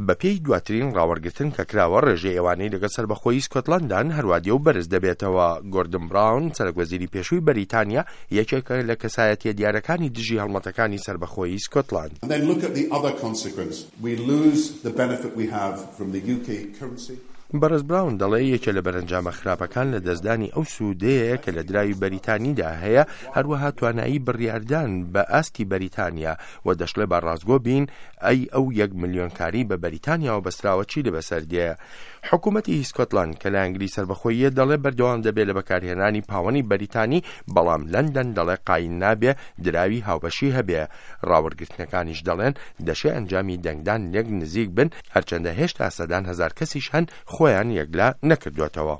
بەپێی دواترین ڕاوەرگرتن کە کراوە ڕێژەی ئێوانەی لەگەڵ سەربەخۆیی سکۆتلەندان هەروادێ و بەرز دەبێتەوە. گۆردن براون سەرۆکوەزیری پێشووی بەریتانیا یەکێکە لە کەسایەتیە دیارەکانی دژی هەڵمەتەکانی سەربەخۆیی سکۆتلەند. بەرز براون دەڵێ یەکێ لە بەرەنجامە خراپەکان لە دەستدانی ئەو سوودەیە کە لە دراوی بەریتانیدا هەیە، هەروەها توانایی بڕیاردان بە ئاستی بەریتانیا و دەشڵێ بە ڕازگۆ بین ئەو 1 ملیۆنکاری بە بەریتانیاوە بەستراوە چی لە بەسەردەیە. حکوومەتی سکۆتلەند کە لە ئەنگلی سەربەخۆییە دەڵێ بەردەوام دەبێت لە بەکارهێنانی پاوەنی بەریتانی، بەڵام لەندەن دەڵێ قاین نابێ دراوی هاوبەشی هەبێ. ڕاوەرگرتنەکانیش دەڵێن دەشێ ئەنجامی دەنگدان لێک نزیک بن، هەرچەندە هێشتا سەدان هەزار کەسیش هەن خۆیان یەکلا نەکردوێتەوە.